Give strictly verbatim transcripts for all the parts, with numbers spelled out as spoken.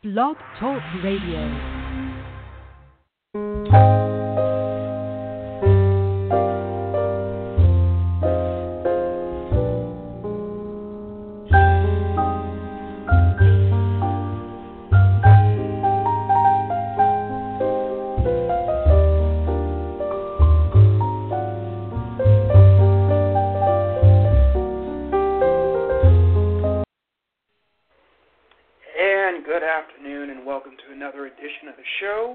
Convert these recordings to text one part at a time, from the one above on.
Blog Talk Radio. Of the show.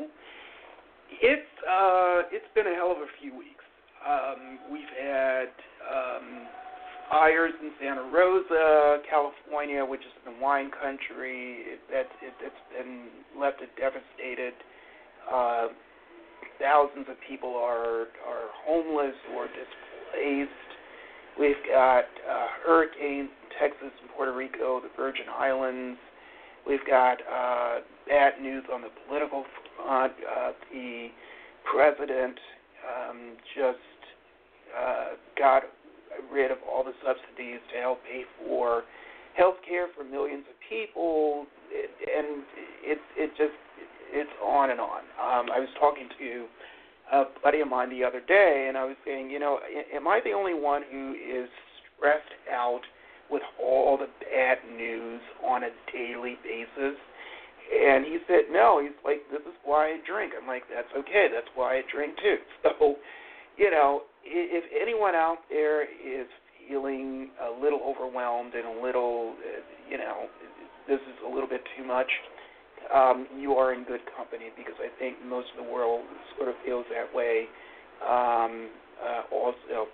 It's uh, it's been a hell of a few weeks. Um, we've had um, fires in Santa Rosa, California, which is in wine country. It, that's it, it's been left it devastated. Uh, thousands of people are are homeless or displaced. We've got uh, hurricanes in Texas and Puerto Rico, the Virgin Islands. We've got uh, bad news on the political front. Uh, the president um, just uh, got rid of all the subsidies to help pay for health care for millions of people, it, and it, it just, it's on and on. Um, I was talking to a buddy of mine the other day, and I was saying, you know, am I the only one who is stressed out with all the bad news on a daily basis? And he said, no. He's like, this is why I drink. I'm like, that's okay. That's why I drink too. So, you know, if anyone out there is feeling a little overwhelmed and a little, you know, this is a little bit too much, um, you are in good company, because I think most of the world sort of feels that way um, uh, also.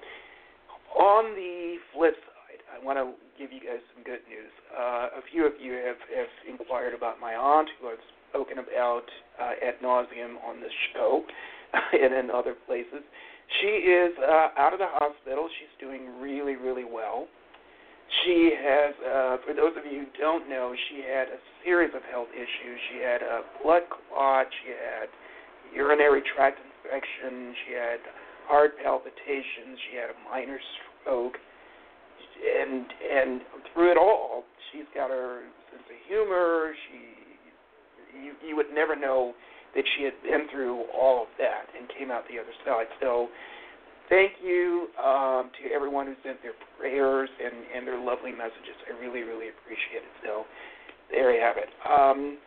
On the flip side, I want to give you guys some good news. Uh, a few of you have, have inquired about my aunt, who I've spoken about uh, ad nauseum on this show and in other places. She is uh, out of the hospital. She's doing really, really well. She has, uh, for those of you who don't know, she had a series of health issues. She had a blood clot. She had urinary tract infection. She had heart palpitations. She had a minor stroke. And and through it all, she's got her sense of humor. She, you, you would never know that she had been through all of that and came out the other side. So thank you um, to everyone who sent their prayers and, and their lovely messages. I really, really appreciate it. So there you have it. Um,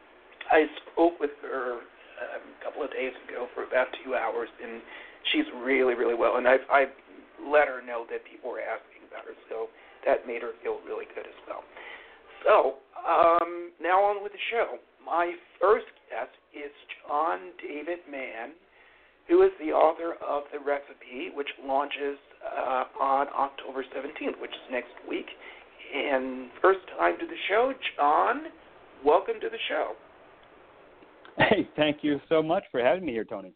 I spoke with her um, a couple of days ago for about two hours, and she's really, really well. And I've, I've let her know that people were asking about her, so that made her feel really good as well. So um, now on with the show. My first guest is John David Mann, who is the author of The Recipe, which launches uh, on October seventeenth, which is next week. And first time to the show, John, welcome to the show. Hey, thank you so much for having me here, Tony.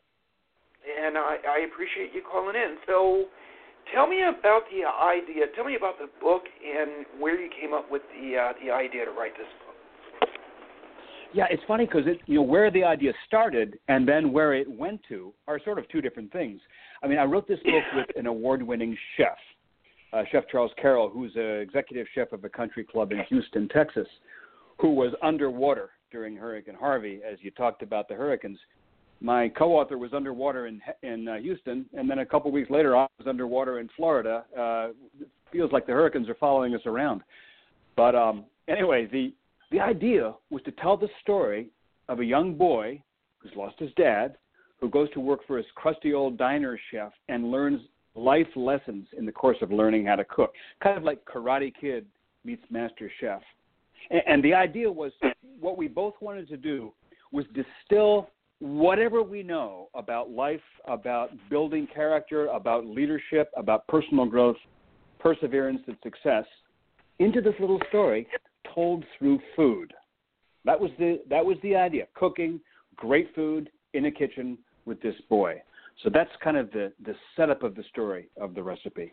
And I, I appreciate you calling in. So tell me about the idea. Tell me about the book and where you came up with the uh, the idea to write this book. Yeah, it's funny because it, you know, where the idea started and then where it went to are sort of two different things. I mean, I wrote this book with an award-winning chef, uh, Chef Charles Carroll, who's an executive chef of a country club in Houston, Texas, who was underwater during Hurricane Harvey. As you talked about the hurricanes, my co-author was underwater in in uh, Houston, and then a couple weeks later, I was underwater in Florida. Uh, it feels like the hurricanes are following us around. But um, anyway, the the idea was to tell the story of a young boy who's lost his dad, who goes to work for his crusty old diner chef and learns life lessons in the course of learning how to cook, kind of like Karate Kid meets Master Chef. And, and the idea was, what we both wanted to do was distill whatever we know about life, about building character, about leadership, about personal growth, perseverance, and success into this little story told through food. That was the that was the idea. Cooking, great food in a kitchen with this boy. So that's kind of the, the setup of the story of The Recipe.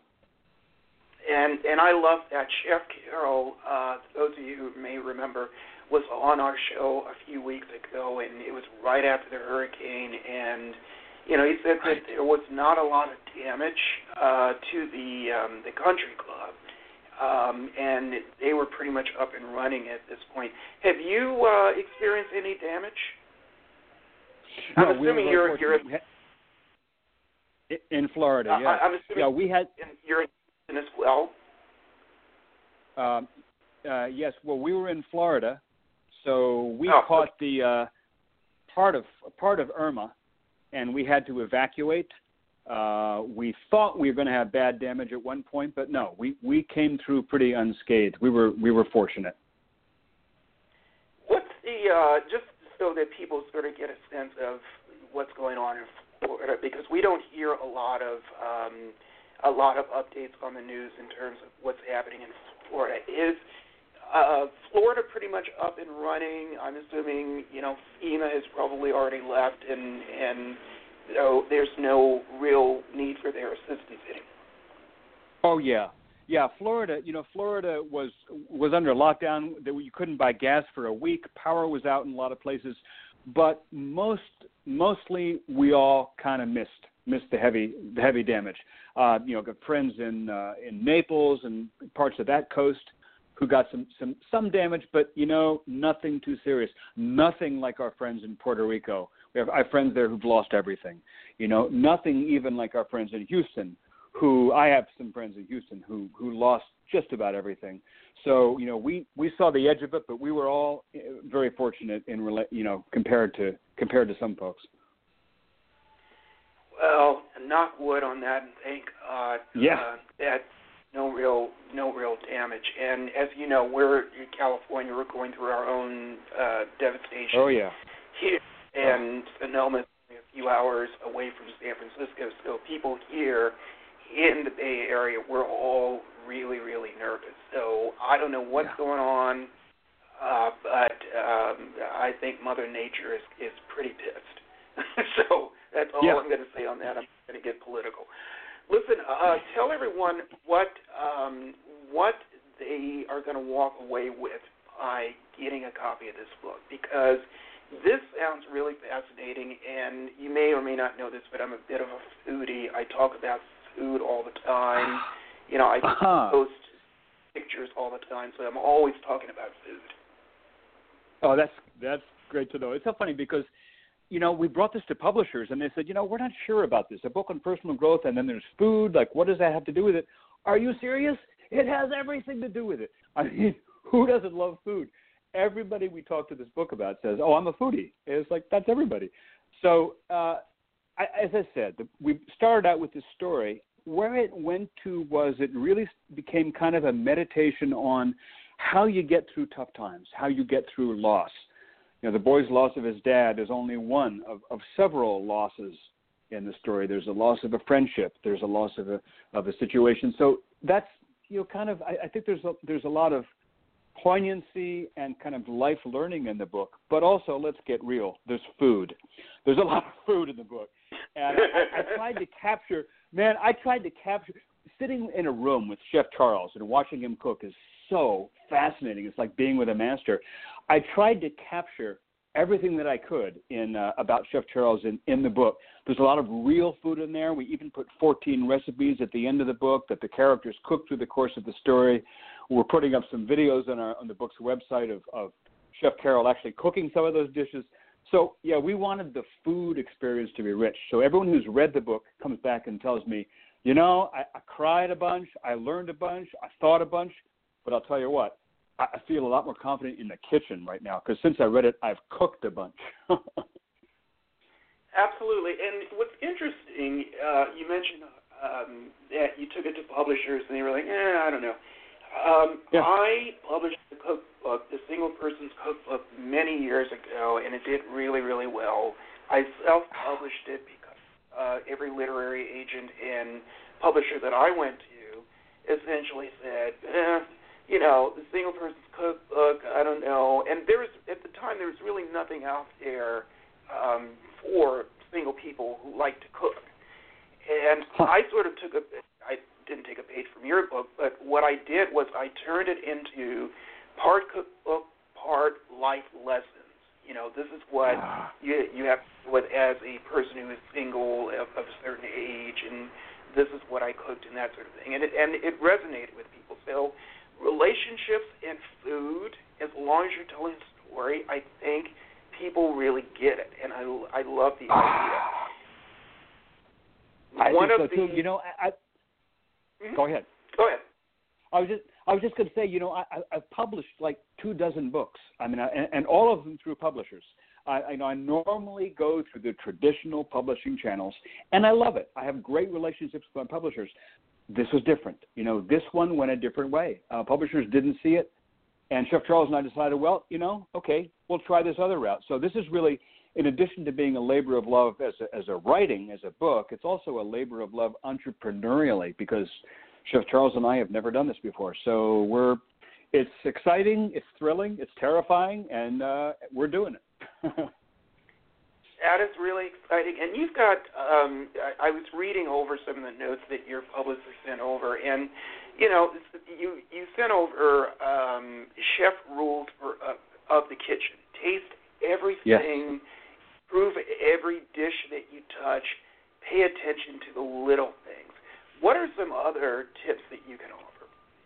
And and I love that. Chef Carroll, uh, those of you who may remember, was on our show a few weeks ago, and it was right after the hurricane, and you know, he said that there was not a lot of damage uh, to the um, the country club, um, and they were pretty much up and running at this point. Have you uh, experienced any damage? No, I'm assuming we you're you're in Florida. uh, Yeah, I'm assuming yeah, we had. You're in as well. Um, uh, yes, well, we were in Florida, so we Oh, caught okay. the uh, part of part of Irma, and we had to evacuate. Uh, we thought we were going to have bad damage at one point, but no, we, we came through pretty unscathed. We were we were fortunate. What's the uh, just so that people sort of get a sense of what's going on in Florida, because we don't hear a lot of um, a lot of updates on the news in terms of what's happening in Florida. Is uh, Florida pretty much up and running? I'm assuming you know FEMA has probably already left, and and so there's no real need for their assistance anymore. Oh yeah, yeah. Florida, you know, Florida was was under lockdown. That you couldn't buy gas for a week. Power was out in a lot of places, but most mostly we all kind of missed missed the heavy the heavy damage. Uh, you know, got friends in uh, in Naples and parts of that coast who got some, some some damage, but you know, nothing too serious. Nothing like our friends in Puerto Rico. We have I have friends there who've lost everything. You know, nothing even like our friends in Houston, who I have some friends in Houston who who lost just about everything. So you know, we, we saw the edge of it, but we were all very fortunate in you know compared to compared to some folks. Well, knock wood on that, and thank God yeah. uh, that no real no real damage. And as you know, we're in California. We're going through our own uh, devastation. Oh yeah. Here, and Sonoma is only a few hours away from San Francisco. So people here in the Bay Area, we're all really really nervous. So I don't know what's yeah. going on, uh, but um, I think Mother Nature is is pretty pissed. So that's all yeah. I'm going to say on that. I'm going to get political. Listen, uh, tell everyone what um, what they are going to walk away with by getting a copy of this book, because this sounds really fascinating, and you may or may not know this, but I'm a bit of a foodie. I talk about food all the time. You know, I uh-huh. post pictures all the time, so I'm always talking about food. Oh, that's that's great to know. It's so funny because, you know, we brought this to publishers, and they said, you know, we're not sure about this. A book on personal growth, and then there's food. Like, what does that have to do with it? Are you serious? It has everything to do with it. I mean, who doesn't love food? Everybody we talk to this book about says, oh, I'm a foodie. And it's like, that's everybody. So, uh, I, as I said, the, we started out with this story. Where it went to was it really became kind of a meditation on how you get through tough times, how you get through loss. You know, the boy's loss of his dad is only one of, of several losses in the story. There's a loss of a friendship. There's a loss of a of a situation. So that's, you know, kind of, I, I think there's a, there's a lot of poignancy and kind of life learning in the book. But also, let's get real, there's food. There's a lot of food in the book. And I, I tried to capture, man, I tried to capture, sitting in a room with Chef Charles and watching him cook is so fascinating. It's like being with a master. I tried to capture everything that I could in uh, about Chef Charles in, in the book. There's a lot of real food in there. We even put fourteen recipes at the end of the book that the characters cook through the course of the story. We're putting up some videos on our on the book's website of, of Chef Carol actually cooking some of those dishes. So, yeah, we wanted the food experience to be rich. So everyone who's read the book comes back and tells me, you know, I, I cried a bunch, I learned a bunch, I thought a bunch, but I'll tell you what, I, I feel a lot more confident in the kitchen right now because since I read it, I've cooked a bunch. Absolutely. And what's interesting, uh, you mentioned um, that you took it to publishers and they were like, eh, I don't know. Um, yeah. I published the cookbook, the Single Person's Cookbook, many years ago, and it did really, really well. I self-published it because uh, every literary agent and publisher that I went to essentially said, eh, you know, the Single Person's Cookbook, I don't know. And there was, at the time, there was really nothing out there um, for single people who like to cook. And huh. I sort of took a, I didn't take a page from your book, but what I did was I turned it into part cookbook, part life lessons. You know, this is what you you have to deal with as a person who is single of, of a certain age, and this is what I cooked and that sort of thing. And it, and it resonated with people. So relationships and food, as long as you're telling a story, I think people really get it, and I, I love the idea. I One think of so the, too. You know, I, I mm-hmm. Go ahead. Go ahead. I was just I was just going to say, you know, I, I've published like two dozen books. I mean, I, and, and all of them through publishers. I, I know I normally go through the traditional publishing channels, and I love it. I have great relationships with my publishers. This was different. You know, this one went a different way. Uh, publishers didn't see it, and Chef Charles and I decided, well, you know, okay, we'll try this other route. So this is really, in addition to being a labor of love as a, as a writing, as a book, it's also a labor of love entrepreneurially, because Chef Charles and I have never done this before. So we're, it's exciting, it's thrilling, it's terrifying, and uh, we're doing it. That is really exciting. And you've got, um, I, I was reading over some of the notes that your publisher sent over, and, you know, you, you sent over um, chef rules for, uh, of the kitchen. Taste everything, yes. Prove every dish that you touch, pay attention to the little things. What are some other tips that you can offer?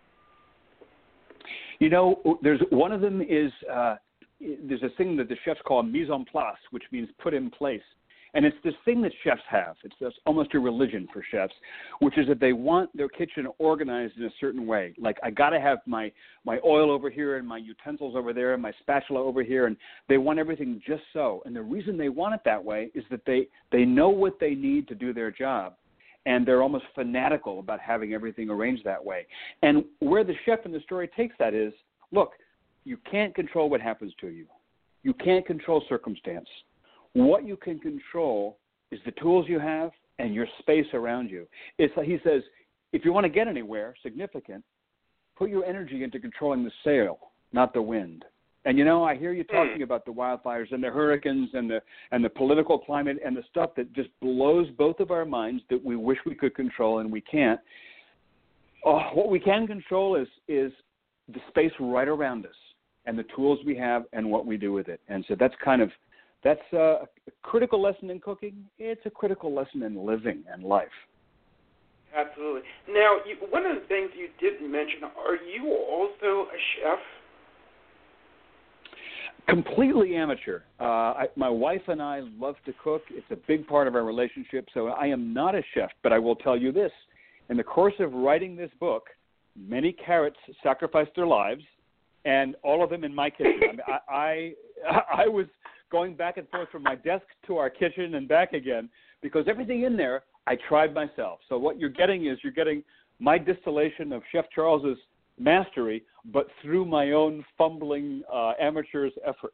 You know, there's one of them is uh, there's a thing that the chefs call mise en place, which means put in place. And it's this thing that chefs have. It's just almost a religion for chefs, which is that they want their kitchen organized in a certain way. Like, I got to have my, my oil over here and my utensils over there and my spatula over here, and they want everything just so. And the reason they want it that way is that they, they know what they need to do their job, and they're almost fanatical about having everything arranged that way. And where the chef in the story takes that is, look, you can't control what happens to you. You can't control circumstance. What you can control is the tools you have and your space around you. It's like he says, if you want to get anywhere significant, put your energy into controlling the sail, not the wind. And, you know, I hear you talking about the wildfires and the hurricanes and the and the political climate and the stuff that just blows both of our minds that we wish we could control and we can't. Oh, what we can control is is the space right around us and the tools we have and what we do with it. And so that's kind of That's a, a critical lesson in cooking. It's a critical lesson in living and life. Absolutely. Now, you, one of the things you didn't mention, are you also a chef? Completely amateur. Uh, I, my wife and I love to cook. It's a big part of our relationship, so I am not a chef, but I will tell you this. In the course of writing this book, many carrots sacrificed their lives, and all of them in my kitchen. I, mean, I, I, I was going back and forth from my desk to our kitchen and back again, because everything in there I tried myself. So what you're getting is you're getting my distillation of Chef Charles's mastery, but through my own fumbling uh, amateur's efforts.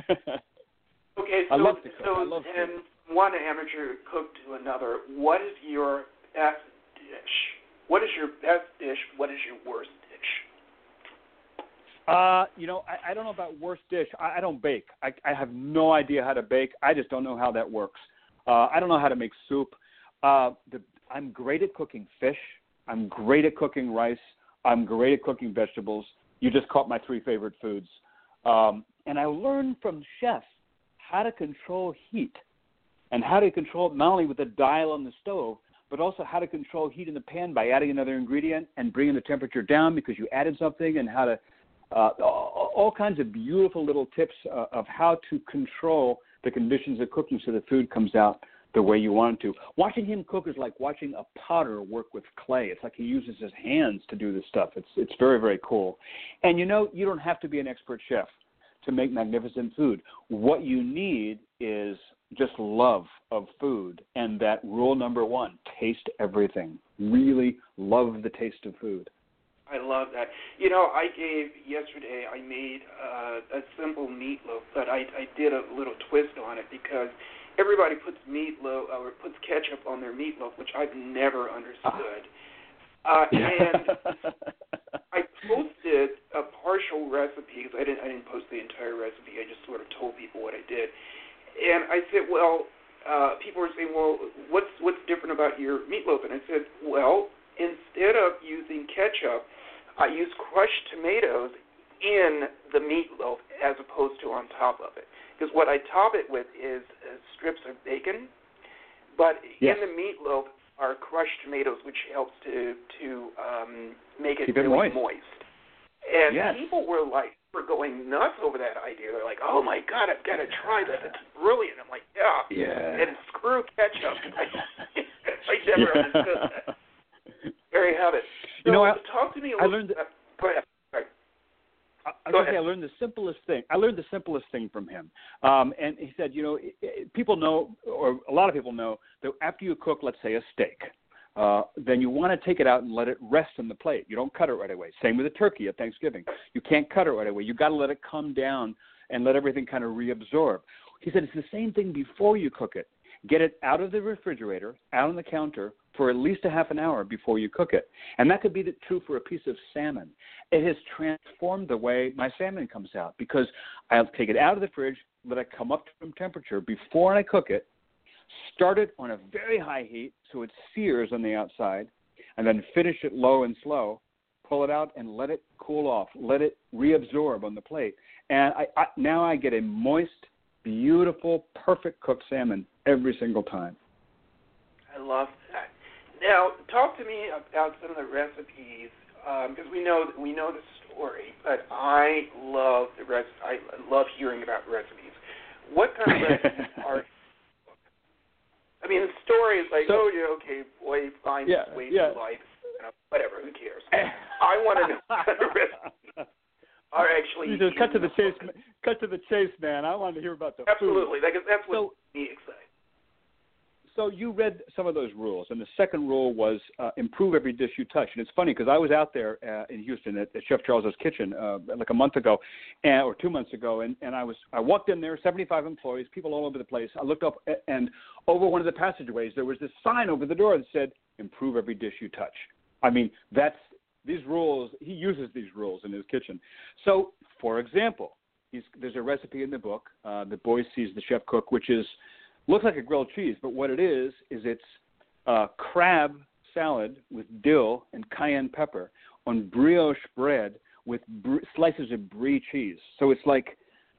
Okay, so, I love to cook. so I love then food. One amateur cook to another, what is your best dish? What is your best dish? What is your worst dish? Uh, you know, I, I don't know about worst dish. I, I don't bake. I, I have no idea how to bake. I just don't know how that works. Uh, I don't know how to make soup. Uh, the, I'm great at cooking fish. I'm great at cooking rice. I'm great at cooking vegetables. You just caught my three favorite foods. Um, and I learned from chefs how to control heat and how to control it not only with the dial on the stove, but also how to control heat in the pan by adding another ingredient and bringing the temperature down because you added something, and how to uh, all, all kinds of beautiful little tips uh, of how to control the conditions of cooking so the food comes out the way you want it to. Watching him cook is like watching a potter work with clay. It's like he uses his hands to do this stuff. It's it's very, very cool. And, you know, you don't have to be an expert chef to make magnificent food. What you need is just love of food, and that rule number one, taste everything. Really love the taste of food. I love that. You know, I gave yesterday, I made uh, a simple meatloaf, but I, I did a little twist on it because everybody puts meatloaf or puts ketchup on their meatloaf, which I've never understood. Uh, and I posted a partial recipe because I didn't I didn't post the entire recipe. I just sort of told people what I did. And I said, well, uh, people were saying, well, what's what's different about your meatloaf? And I said, well, instead of using ketchup, I use crushed tomatoes in the meatloaf as opposed to on top of it. Because what I top it with is uh, strips of bacon, but yes. in the meatloaf are crushed tomatoes, which helps to to um, make it Keep it really moist. moist. And Yes. people were like, were going nuts over that idea. They're like, "Oh my God, I've got to try that. It's brilliant." I'm like, "Yeah." Yeah. And screw ketchup. I, I never Yeah. understood that. There you have it. So, You know, I, talk to me a I little. learned. Uh, go ahead. Sorry. I, I, Go was gonna say, ahead. I learned the simplest thing. I learned the simplest thing from him. Um, and he said, you know, it, it, people know, or a lot of people know, that after you cook, let's say, a steak, uh, then you want to take it out and let it rest on the plate. You don't cut it right away. Same with a turkey at Thanksgiving. You can't cut it right away. You got to let it come down and let everything kind of reabsorb. He said it's the same thing before you cook it. Get it out of the refrigerator, out on the counter, for at least a half an hour before you cook it. And that could be the, true for a piece of salmon. It has transformed the way my salmon comes out because I'll take it out of the fridge, let it come up to room temperature before I cook it, start it on a very high heat so it sears on the outside, and then finish it low and slow, pull it out, and let it cool off. Let it reabsorb on the plate. And I, I, now I get a moist, beautiful, perfect cooked salmon every single time. I love that. Now, talk to me about some of the recipes because um, we know we know the story, but I love the rest. I love hearing about recipes. What kind of recipes are? I mean, the story is like, so, oh, yeah, okay, boy finds yeah, his way yeah. through life. You know, whatever, who cares? I want to know what kind of recipes are actually. You just cut to the, the chase. book. Cut to the chase, man. I wanted to hear about the Absolutely, food. because that's what So, makes me excited. So you read some of those rules, and the second rule was uh, improve every dish you touch. And it's funny because I was out there uh, in Houston at, at Chef Charles's kitchen uh, like a month ago, and, or two months ago, and, and I was I walked in there, seventy-five employees, people all over the place. I looked up, and over one of the passageways there was this sign over the door that said, "Improve every dish you touch." I mean, that's these rules. He uses these rules in his kitchen. So, for example, he's, there's a recipe in the book uh, that Boy Sees the Chef Cook, which is looks like a grilled cheese, but what it is is it's uh, crab salad with dill and cayenne pepper on brioche bread with br- slices of brie cheese. So it's like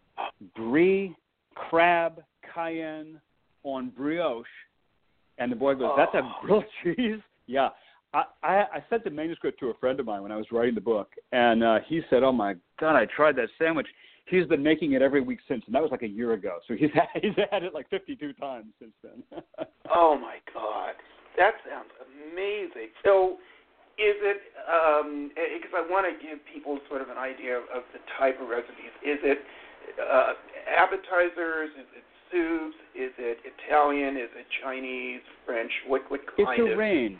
brie, crab, cayenne on brioche, and the boy goes, "That's a grilled cheese?" Yeah. I, I, I sent the manuscript to a friend of mine when I was writing the book, and uh, he said, "Oh, my God, I tried that sandwich." He's been making it every week since, and that was like a year ago. So he's had, he's had it like fifty-two times since then. Oh, my God. That sounds amazing. So is it, um, because I want to give people sort of an idea of the type of recipes. Is it uh, appetizers? Is it soups? Is it Italian? Is it Chinese, French? What, what kind It's a of? range.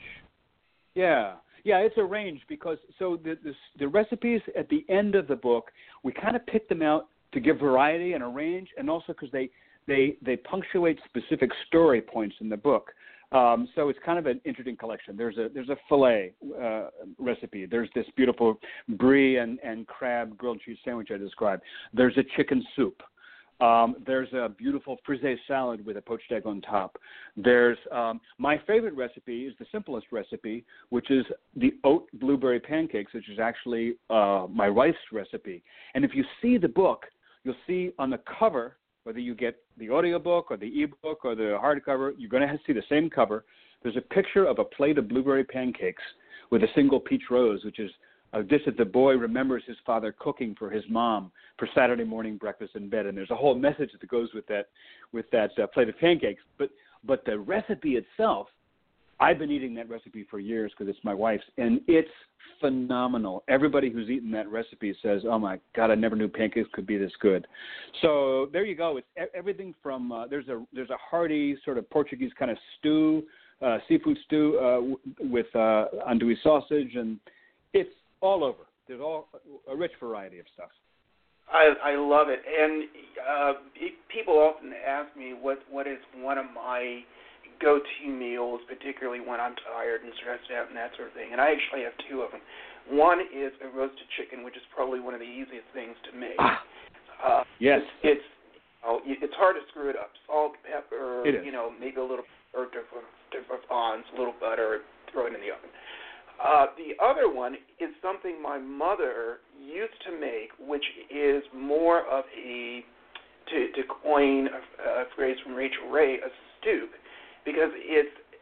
Yeah. Yeah, it's a range because so the, the the recipes at the end of the book, we kind of pick them out to give variety and a range, and also because they, they, they punctuate specific story points in the book. Um, so it's kind of an interesting collection. There's a there's a filet uh, recipe. There's this beautiful brie and, and crab grilled cheese sandwich I described. There's a chicken soup. Um, there's a beautiful frisee salad with a poached egg on top. There's um, my favorite recipe is the simplest recipe, which is the oat blueberry pancakes, which is actually uh, my wife's recipe. And if you see the book, you'll see on the cover, whether you get the audiobook or the ebook or the hardcover, you're going to see the same cover. There's a picture of a plate of blueberry pancakes with a single peach rose, which is a dish that the boy remembers his father cooking for his mom for Saturday morning breakfast in bed. And there's a whole message that goes with that with that uh, plate of pancakes. But but the recipe itself, I've been eating that recipe for years because it's my wife's, and it's phenomenal. Everybody who's eaten that recipe says, "Oh my God, I never knew pancakes could be this good." So there you go. It's everything from uh, there's a there's a hearty sort of Portuguese kind of stew, uh, seafood stew uh, w- with uh, andouille sausage, and it's all over. There's all a rich variety of stuff. I, I love it. And uh, people often ask me what, what is one of my go-to meals, particularly when I'm tired and stressed out and that sort of thing. And I actually have two of them. One is a roasted chicken, which is probably one of the easiest things to make. Ah, uh, yes. It's, it's, you know, it's hard to screw it up. Salt, pepper, It is. you know, maybe a little or different, different fawns, a little butter, throw it in the oven. Uh, the other one is something my mother used to make, which is more of a, to, to coin a, a phrase from Rachel Ray, a stoop, because it's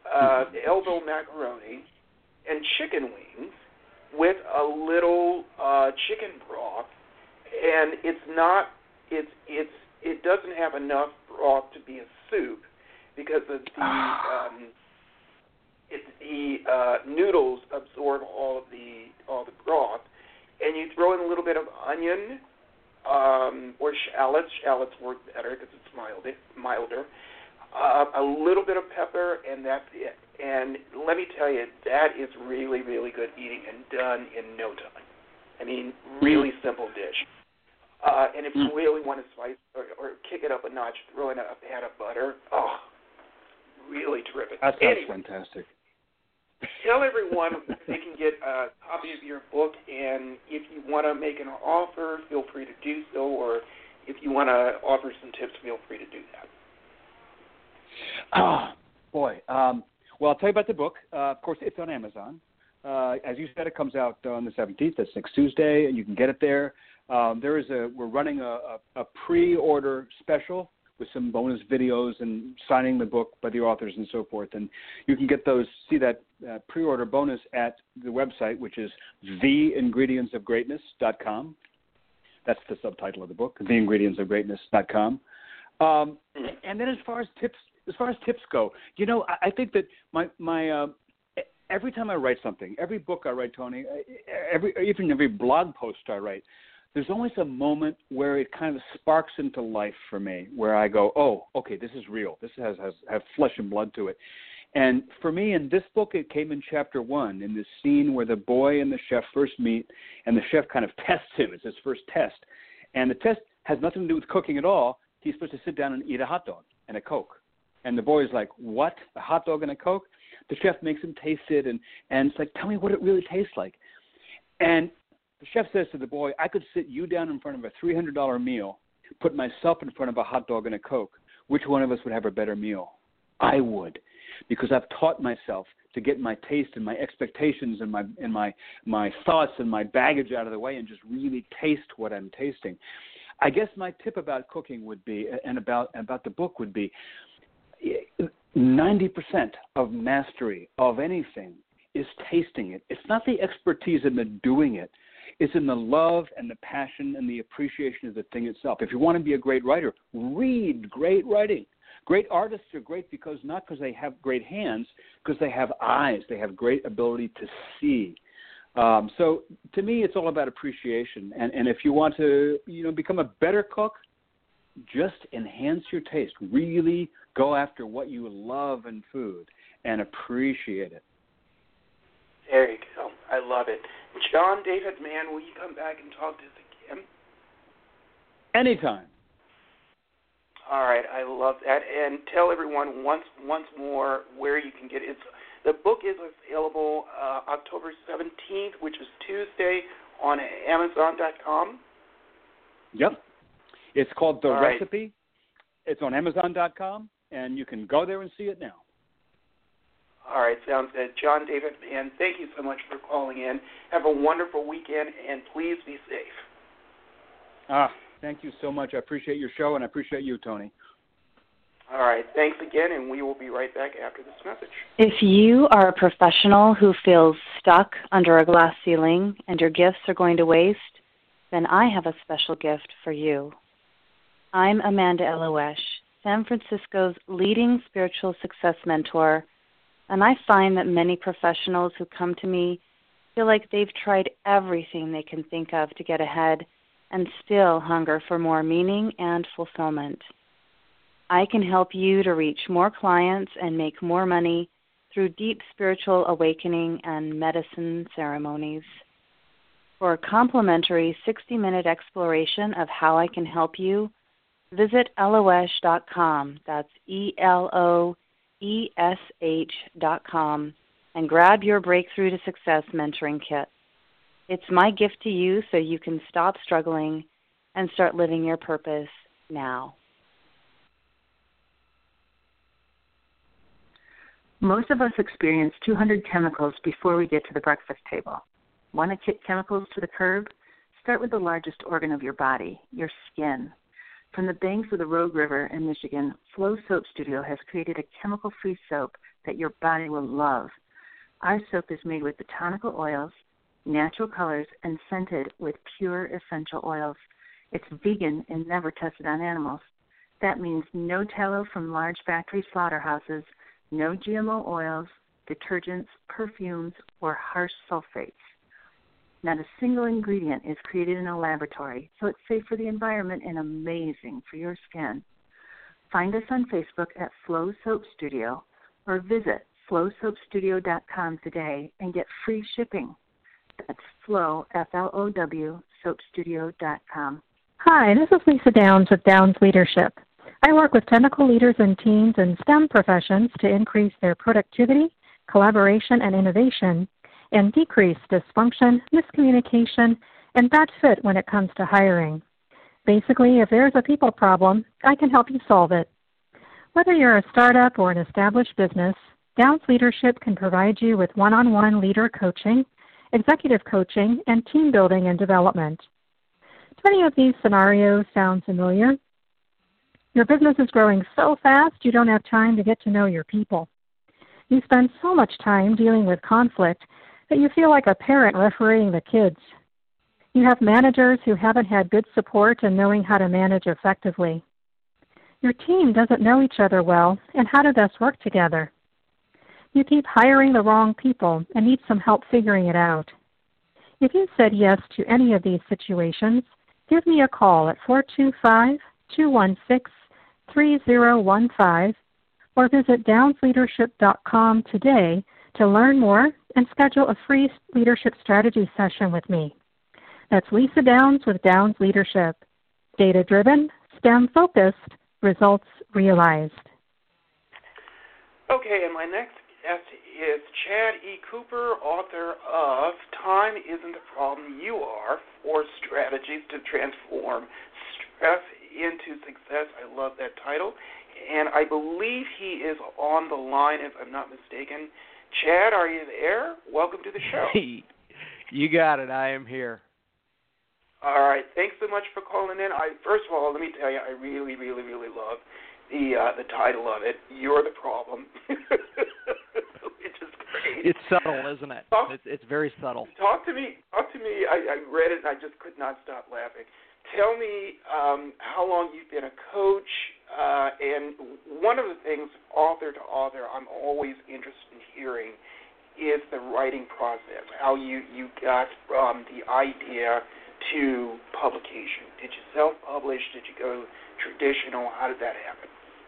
uh, elbow macaroni, and chicken wings with a little uh, chicken broth, and it's not it's it's it doesn't have enough broth to be a soup because of the um, it, the uh, noodles absorb all of the all the broth, and you throw in a little bit of onion um, or shallots. Shallots work better because it's milder. milder. Uh, a little bit of pepper, and that's it. And let me tell you, that is really, really good eating and done in no time. I mean, really mm. simple dish. Uh, and if mm. you really want to spice or, or kick it up a notch, throw in a pat of butter. Oh, really terrific. That sounds anyway, fantastic. Tell everyone they can get a copy of your book, and if you want to make an offer, feel free to do so, or if you want to offer some tips, feel free to do that. Oh, boy. Um, well, I'll tell you about the book. Uh, of course, it's on Amazon. Uh, as you said, it comes out on the seventeenth. That's next Tuesday, and you can get it there. Um, there is a we're running a, a, a pre-order special with some bonus videos and signing the book by the authors and so forth. And you can get those, see that uh, pre-order bonus at the website, which is the ingredients of greatness dot com. That's the subtitle of the book, the ingredients of greatness dot com. Um, and then as far as tips, as far as tips go, you know, I, I think that my my uh, every time I write something, every book I write, Tony, every even every blog post I write, there's always a moment where it kind of sparks into life for me, where I go, oh, okay, this is real. This has, has has flesh and blood to it. And for me, in this book, it came in chapter one, in this scene where the boy and the chef first meet, and the chef kind of tests him. It's his first test. And the test has nothing to do with cooking at all. He's supposed to sit down and eat a hot dog and a Coke. And the boy's like, what, a hot dog and a Coke? The chef makes him taste it, and, and it's like, tell me what it really tastes like. And the chef says to the boy, I could sit you down in front of a three hundred dollars meal, put myself in front of a hot dog and a Coke. Which one of us would have a better meal? I would, because I've taught myself to get my taste and my expectations and my and my my thoughts and my baggage out of the way and just really taste what I'm tasting. I guess my tip about cooking would be, and about about the book would be, ninety percent of mastery of anything is tasting it. It's not the expertise in the doing it. It's in the love and the passion and the appreciation of the thing itself. If you want to be a great writer, read great writing. Great artists are great because not because they have great hands, because they have eyes. They have great ability to see. Um, so to me, it's all about appreciation. And, and if you want to, you know, become a better cook, just enhance your taste. Really go after what you love in food and appreciate it. There you go. I love it. John David Mann, will you come back and talk to us again? Anytime. All right, I love that. And tell everyone once once more where you can get it. It's, the book is available uh, October seventeenth, which is Tuesday, on Amazon dot com. Yep. It's called The All Recipe. Right. It's on Amazon dot com, and you can go there and see it now. All right, sounds good. John David Mann, thank you so much for calling in. Have a wonderful weekend, and please be safe. Ah, thank you so much. I appreciate your show, and I appreciate you, Tony. All right, thanks again, and we will be right back after this message. If you are a professional who feels stuck under a glass ceiling and your gifts are going to waste, then I have a special gift for you. I'm Amanda Eloesh, San Francisco's leading spiritual success mentor, and I find that many professionals who come to me feel like they've tried everything they can think of to get ahead and still hunger for more meaning and fulfillment. I can help you to reach more clients and make more money through deep spiritual awakening and medicine ceremonies. For a complimentary sixty-minute exploration of how I can help you, visit eloesh dot com. That's E L O E S H dot com, and grab your Breakthrough to Success mentoring kit. It's my gift to you so you can stop struggling and start living your purpose now. Most of us experience two hundred chemicals before we get to the breakfast table. Want to kick chemicals to the curb? Start with the largest organ of your body, your skin. From the banks of the Rogue River in Michigan, Flow Soap Studio has created a chemical-free soap that your body will love. Our soap is made with botanical oils, natural colors, and scented with pure essential oils. It's vegan and never tested on animals. That means no tallow from large factory slaughterhouses, no G M O oils, detergents, perfumes, or harsh sulfates. Not a single ingredient is created in a laboratory, so it's safe for the environment and amazing for your skin. Find us on Facebook at Flow Soap Studio or visit flow soap studio dot com today and get free shipping. That's Flow, F L O W, soap studio dot com. Hi, this is Lisa Downs with Downs Leadership. I work with technical leaders and teams in STEM professions to increase their productivity, collaboration, and innovation, and decrease dysfunction, miscommunication, and bad fit when it comes to hiring. Basically, if there's a people problem, I can help you solve it. Whether you're a startup or an established business, Downs Leadership can provide you with one-on-one leader coaching, executive coaching, and team building and development. Do any of these scenarios sound familiar? Your business is growing so fast you don't have time to get to know your people. You spend so much time dealing with conflict that you feel like a parent refereeing the kids. You have managers who haven't had good support in knowing how to manage effectively. Your team doesn't know each other well and how to best work together. You keep hiring the wrong people and need some help figuring it out. If you said yes to any of these situations, give me a call at four two five, two one six, three zero one five or visit downs leadership dot com today to learn more and schedule a free leadership strategy session with me. That's Lisa Downs with Downs Leadership. Data-driven, STEM-focused, results realized. Okay, and my next guest is Chad E. Cooper, author of Time Isn't the Problem, You Are, Four Strategies to Transform Stress into Success. I love that title. And I believe he is on the line, if I'm not mistaken. Chad, are you there? Welcome to the show. You got it. I am here. All right. Thanks so much for calling in. I First of all, let me tell you, I really, really, really love the uh, the title of it, You're the Problem, which is great. It's subtle, isn't it? Talk, it's, it's very subtle. Talk to me. Talk to me. I, I read it, and I just could not stop laughing. Tell me um, how long you've been a coach, uh, and one of the things, author to author, I'm always interested in hearing is the writing process, how you, you got from the idea to publication. Did you self-publish? Did you go traditional? How did that happen?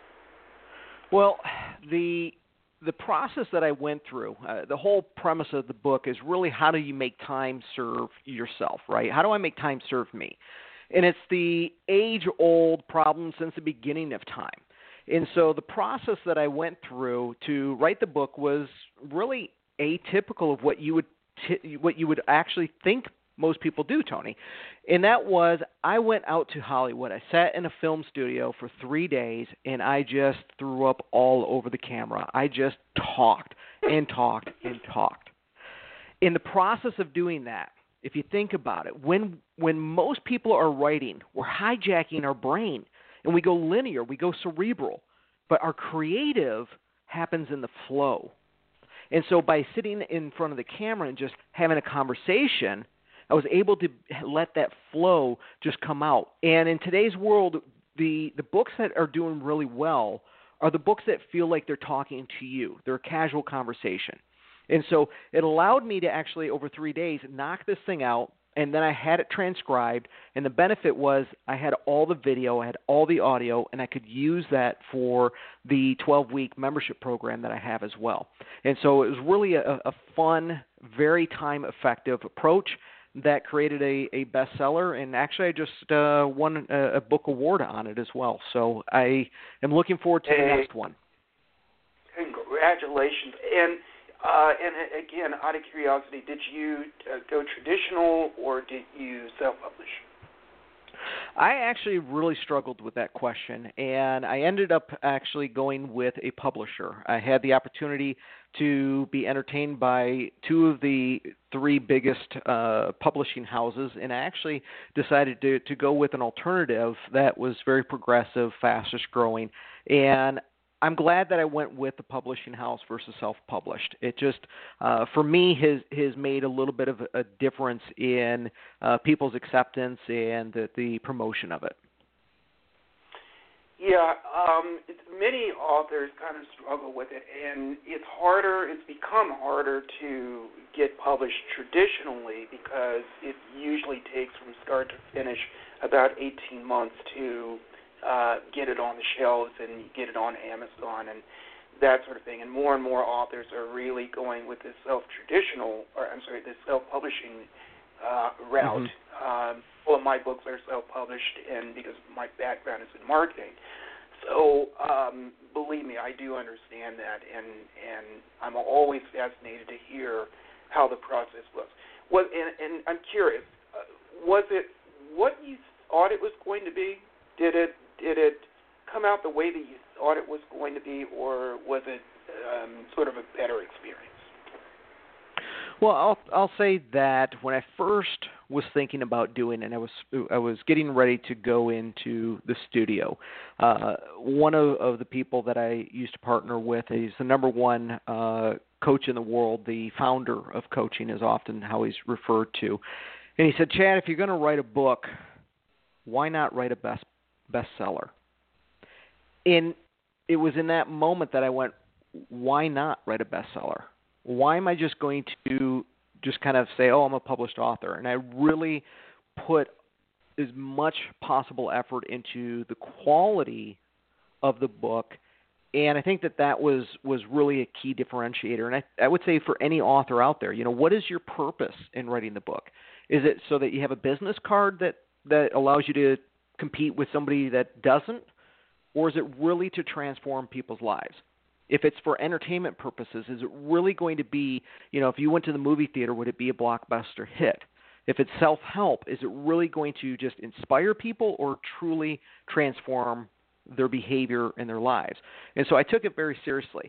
Well, the the process that I went through, uh, the whole premise of the book is really how do you make time serve yourself, right? How do I make time serve me? And it's the age-old problem since the beginning of time. And so the process that I went through to write the book was really atypical of what you would t- what you would actually think most people do, Tony. And that was I went out to Hollywood. I sat in a film studio for three days, and I just threw up all over the camera. I just talked and talked and talked. In the process of doing that, if you think about it, when when most people are writing, we're hijacking our brain, and we go linear, we go cerebral. But our creative happens in the flow. And so by sitting in front of the camera and just having a conversation, I was able to let that flow just come out. And in today's world, the, the books that are doing really well are the books that feel like they're talking to you. They're a casual conversation. And so it allowed me to actually, over three days, knock this thing out, and then I had it transcribed. And the benefit was I had all the video, I had all the audio, and I could use that for the twelve-week membership program that I have as well. And so it was really a, a fun, very time-effective approach that created a, a bestseller, and actually I just uh, won a, a book award on it as well. So I am looking forward to hey, the next one. Congratulations. And uh, and again, out of curiosity, did you uh, go traditional or did you self-publish? I actually really struggled with that question, and I ended up actually going with a publisher. I had the opportunity to be entertained by two of the three biggest uh, publishing houses, and I actually decided to, to go with an alternative that was very progressive, fastest growing, and I'm glad that I went with the publishing house versus self-published. It just, uh, for me, has has made a little bit of a difference in uh, people's acceptance and the, the promotion of it. Yeah, um, it's, many authors kind of struggle with it, and it's harder. It's become harder to get published traditionally because it usually takes from start to finish about eighteen months to Uh, get it on the shelves and get it on Amazon and that sort of thing. And more and more authors are really going with this self-traditional, or I'm sorry, this self-publishing uh, route. Mm-hmm. Um, all of my books are self-published, and because my background is in marketing. So um, believe me, I do understand that, and and I'm always fascinated to hear how the process was. Was and, and I'm curious, uh, was it what you thought it was going to be? Did it Did it come out the way that you thought it was going to be, or was it um, sort of a better experience? Well, I'll I'll say that when I first was thinking about doing it, and I was I was getting ready to go into the studio. Uh, one of, of the people that I used to partner with, he's the number one uh, coach in the world, the founder of coaching is often how he's referred to, and he said, "Chad, if you're going to write a book, why not write a best bestseller?" And it was in that moment that I went, why not write a bestseller? Why am I just going to just kind of say, oh, I'm a published author? And I really put as much possible effort into the quality of the book, and I think that that was, was really a key differentiator. And I, I would say for any author out there, you know, what is your purpose in writing the book? Is it so that you have a business card that, that allows you to compete with somebody that doesn't, or is it really to transform people's lives? If it's for entertainment purposes, is it really going to be, you know, if you went to the movie theater, would it be a blockbuster hit? If it's self-help, is it really going to just inspire people or truly transform their behavior and their lives? And so I took it very seriously.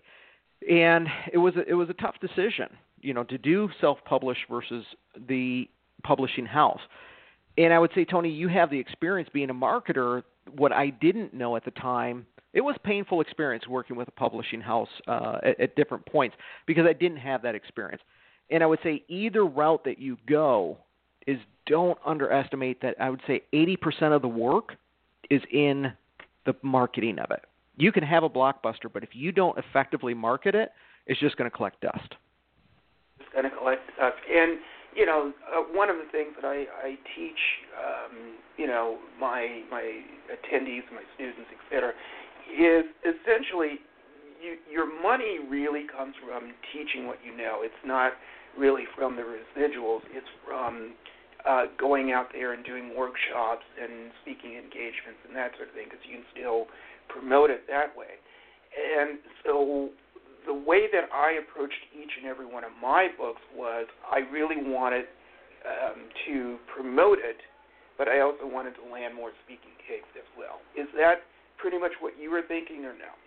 And it was a, it was a tough decision, you know, to do self-publish versus the publishing house. And I would say, Tony, you have the experience being a marketer. What I didn't know at the time, it was a painful experience working with a publishing house uh, at, at different points because I didn't have that experience. And I would say either route that you go is don't underestimate that. I would say eighty percent of the work is in the marketing of it. You can have a blockbuster, but if you don't effectively market it, it's just going to collect dust. It's going to collect dust. And you know, uh, one of the things that I, I teach, um, you know, my my attendees, my students, et cetera, is essentially you, your money really comes from teaching what you know. It's not really from the residuals. It's from uh, going out there and doing workshops and speaking engagements and that sort of thing, because you can still promote it that way. And so the way that I approached each and every one of my books was I really wanted um, to promote it, but I also wanted to land more speaking gigs as well. Is that pretty much what you were thinking, or no?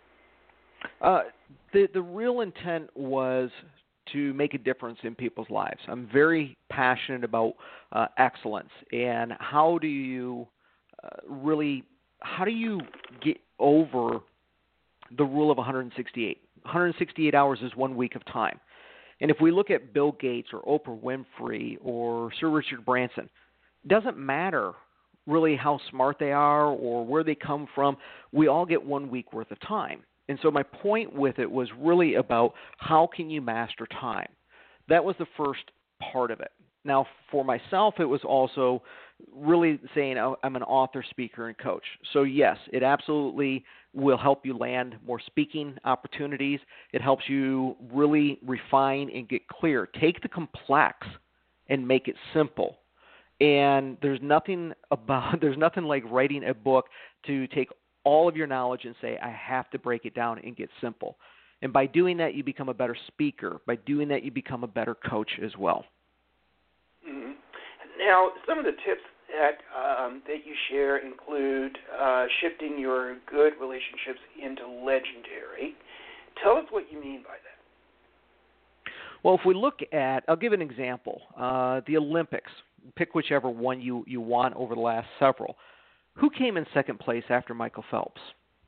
Uh, the the real intent was to make a difference in people's lives. I'm very passionate about uh, excellence, and how do you uh, really, how do you get over the rule of one hundred sixty-eight? one hundred sixty-eight hours is one week of time. And if we look at Bill Gates or Oprah Winfrey or Sir Richard Branson, it doesn't matter really how smart they are or where they come from. We all get one week worth of time. And so my point with it was really about how can you master time. That was the first part of it. Now, for myself, it was also really saying oh, I'm an author, speaker, and coach. So, yes, it absolutely will help you land more speaking opportunities. It helps you really refine and get clear. Take the complex and make it simple. And there's nothing about there's nothing like writing a book to take all of your knowledge and say, I have to break it down and get simple. And by doing that, you become a better speaker. By doing that, you become a better coach as well. Mm-hmm. Now, some of the tips that um, that you share include uh, shifting your good relationships into legendary. Tell us what you mean by that. Well, if we look at, I'll give an example. Uh, the Olympics. Pick whichever one you, you want over the last several. Who came in second place after Michael Phelps?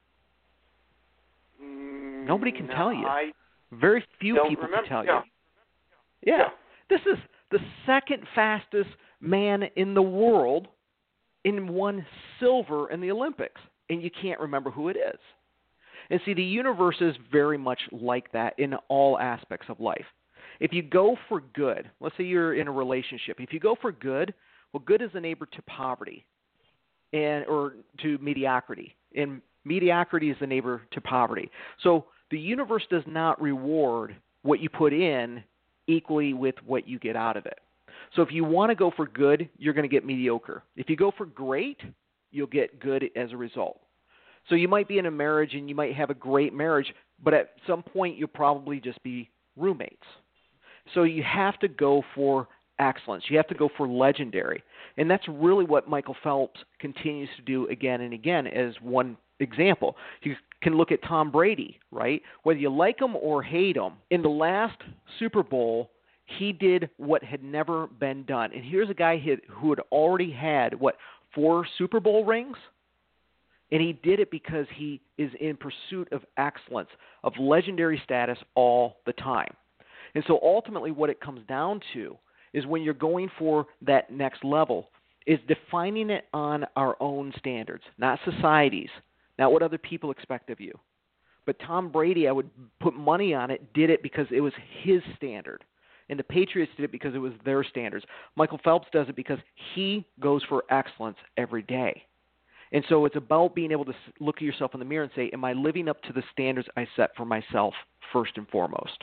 Mm, Nobody can no, tell you. I Very few don't people remember. can tell yeah. you. Yeah. yeah. This is the second fastest man in the world and won silver in the Olympics, and you can't remember who it is. And see, the universe is very much like that in all aspects of life. If you go for good, let's say you're in a relationship. If you go for good, well, good is a neighbor to poverty and or to mediocrity, and mediocrity is the neighbor to poverty. So the universe does not reward what you put in equally with what you get out of it. So if you want to go for good, you're going to get mediocre. If you go for great, you'll get good as a result. So you might be in a marriage and you might have a great marriage, but at some point you'll probably just be roommates. So you have to go for excellence. You have to go for legendary. And that's really what Michael Phelps continues to do again and again as one example. You can look at Tom Brady, right? Whether you like him or hate him, in the last Super Bowl, he did what had never been done. And here's a guy who had already had, what, four Super Bowl rings? And he did it because he is in pursuit of excellence, of legendary status all the time. And so ultimately what it comes down to is when you're going for that next level is defining it on our own standards, not society's, not what other people expect of you. But Tom Brady, I would put money on it, did it because it was his standard. And the Patriots did it because it was their standards. Michael Phelps does it because he goes for excellence every day. And so it's about being able to look at yourself in the mirror and say, am I living up to the standards I set for myself first and foremost?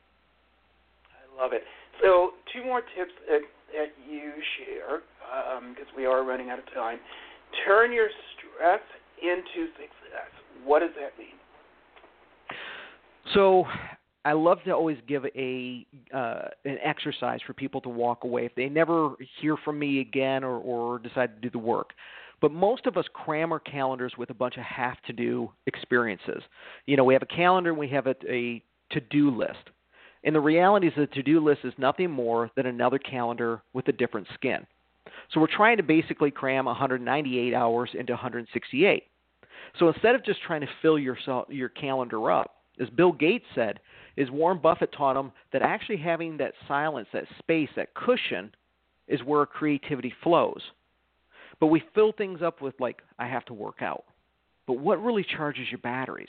I love it. So two more tips that, that you share, because um, we are running out of time. Turn your stress into success. What does that mean? So I love to always give a uh, an exercise for people to walk away if they never hear from me again or, or decide to do the work. But most of us cram our calendars with a bunch of have-to-do experiences. You know, we have a calendar and we have a, a to-do list. And the reality is the to-do list is nothing more than another calendar with a different skin. So we're trying to basically cram one hundred ninety-eight hours into one hundred sixty-eight. So instead of just trying to fill your, your calendar up, as Bill Gates said, is Warren Buffett taught him that actually having that silence, that space, that cushion is where creativity flows. But we fill things up with like, I have to work out. But what really charges your batteries?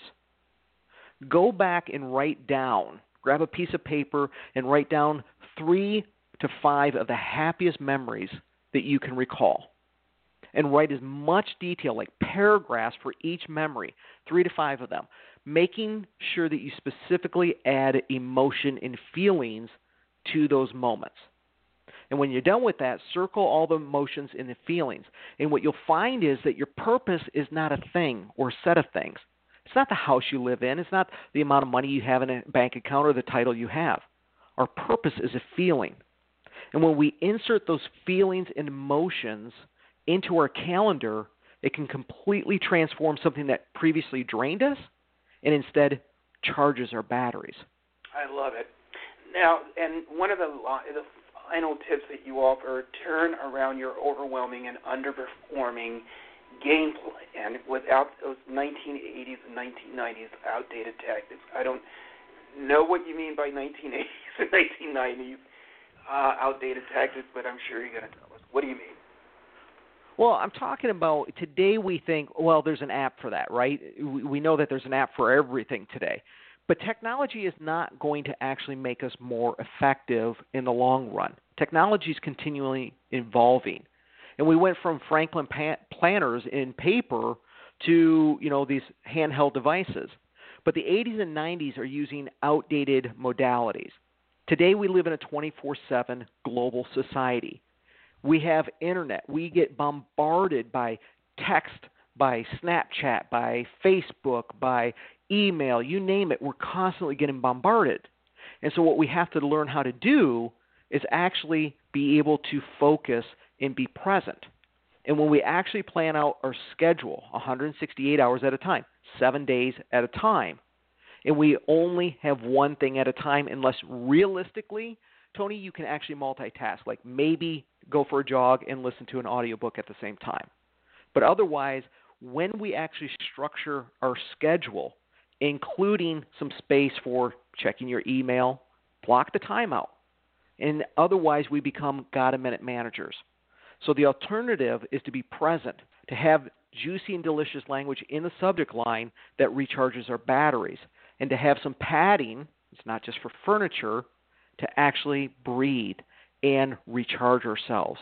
Go back and write down, grab a piece of paper and write down three to five of the happiest memories that you can recall. And write as much detail, like paragraphs for each memory, three to five of them, making sure that you specifically add emotion and feelings to those moments. And when you're done with that, circle all the emotions and the feelings. And what you'll find is that your purpose is not a thing or a set of things. It's not the house you live in. It's not the amount of money you have in a bank account or the title you have. Our purpose is a feeling. And when we insert those feelings and emotions into our calendar, it can completely transform something that previously drained us and instead charges our batteries. I love it. Now, and one of the, the final tips that you offer, turn around your overwhelming and underperforming game plan without those nineteen eighties and nineteen nineties outdated tactics. I don't know what you mean by nineteen eighties and nineteen nineties uh, outdated tactics, but I'm sure you're going to tell us. What do you mean? Well, I'm talking about today we think, well, there's an app for that, right? We, we know that there's an app for everything today. But technology is not going to actually make us more effective in the long run. Technology is continually evolving. And we went from Franklin pa- planners in paper to, you know, these handheld devices. But the eighties and nineties are using outdated modalities. Today we live in a twenty-four seven global society. We have internet. We get bombarded by text, by Snapchat, by Facebook, by email, you name it. We're constantly getting bombarded. And so what we have to learn how to do is actually be able to focus and be present. And when we actually plan out our schedule, one hundred sixty-eight hours at a time, seven days at a time, and we only have one thing at a time, unless realistically, Tony, you can actually multitask, like maybe go for a jog and listen to an audiobook at the same time. But otherwise, when we actually structure our schedule, including some space for checking your email, block the time out. And otherwise, we become got-a-minute managers. So the alternative is to be present, to have juicy and delicious language in the subject line that recharges our batteries, and to have some padding, it's not just for furniture, to actually breathe and recharge ourselves.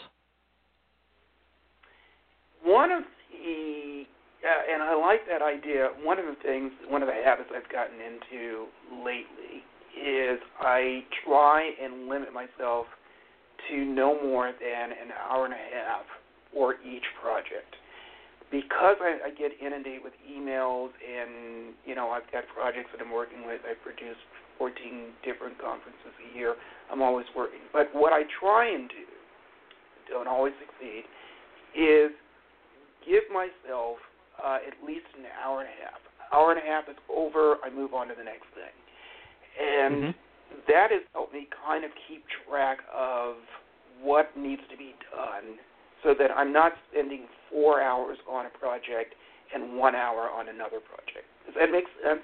One of the, uh, and I like that idea, one of the things, one of the habits I've gotten into lately is I try and limit myself to no more than an hour and a half for each project. Because I, I get inundated with emails and, you know, I've got projects that I'm working with. I produce fourteen different conferences a year. I'm always working. But what I try and do, don't always succeed, is give myself uh, at least an hour and a half. Hour and a half is over, I move on to the next thing. And mm-hmm. that has helped me kind of keep track of what needs to be done so that I'm not spending four hours on a project and one hour on another project. Does that make sense?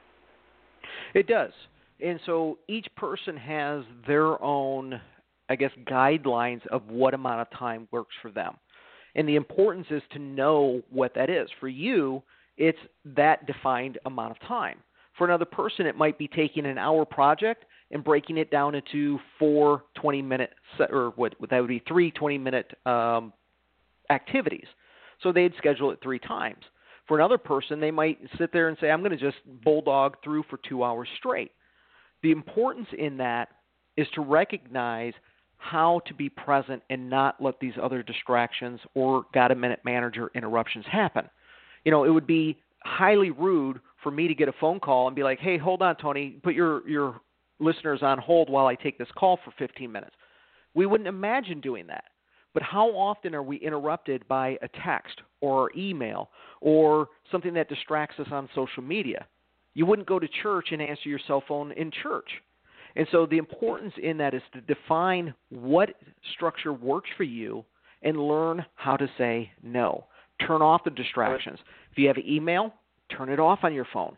It does. And so each person has their own, I guess, guidelines of what amount of time works for them. And the importance is to know what that is. For you, it's that defined amount of time. For another person, it might be taking an hour project and breaking it down into four twenty-minute, or what that would be three twenty-minute um, activities. So they'd schedule it three times. For another person, they might sit there and say, I'm going to just bulldog through for two hours straight. The importance in that is to recognize how to be present and not let these other distractions or got-a-minute manager interruptions happen. You know, it would be highly rude for me to get a phone call and be like, hey, hold on, Tony, put your, your listeners on hold while I take this call for fifteen minutes. We wouldn't imagine doing that. But how often are we interrupted by a text or email or something that distracts us on social media? You wouldn't go to church and answer your cell phone in church. And so the importance in that is to define what structure works for you and learn how to say no. Turn off the distractions. If you have an email, turn it off on your phone.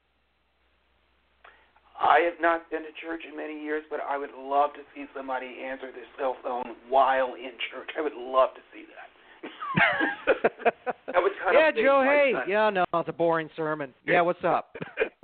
I have not been to church in many years, but I would love to see somebody answer their cell phone while in church. I would love to see that. That would kind yeah, of Joe, hey. Time. Yeah, no, it's a boring sermon. Yeah, what's up?